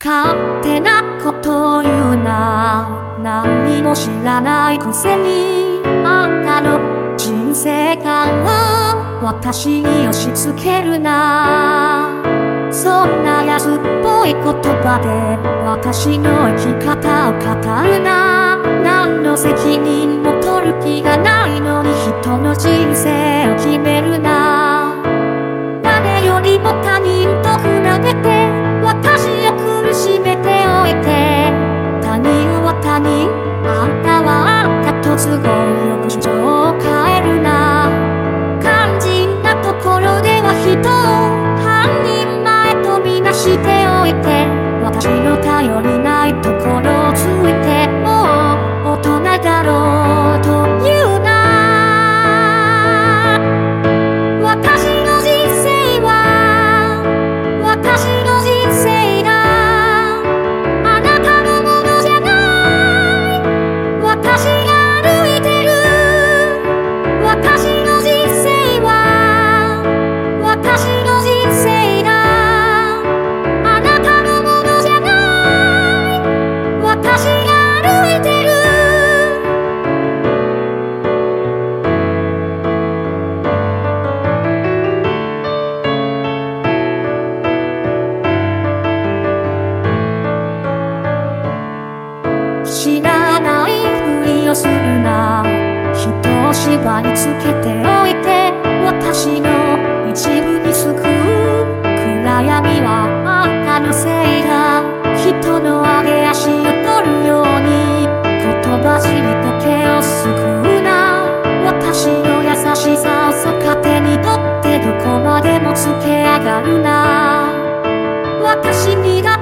勝手なことを言うな。何も知らないくせにあんたの人生観を私に押し付けるな。そんな安っぽい言葉で私の生き方を語るな。何の責任も取る気がないのに人の人生を決めるな。誰よりも他人と比べて私を苦しめておいて、他人は他人、あんたはあんたと都合よく主張を変えるな。肝心なところでは人を半人前とみなしておいて、私の頼りないところをついてもう大人だろうと言うな。私の人生は私の人生だ。あなたのものじゃない。私が歩いてる。私の人生は私の人生だ。あなたのものじゃない。私が歩いてる。知らないふりをするな。人を縛り付けておいて私の一部に救う暗闇はあんたのせいだ。人の上げ足を取るように言葉尻だけを救うな。私の優しさを逆手に取ってどこまでもつけ上がるな。私に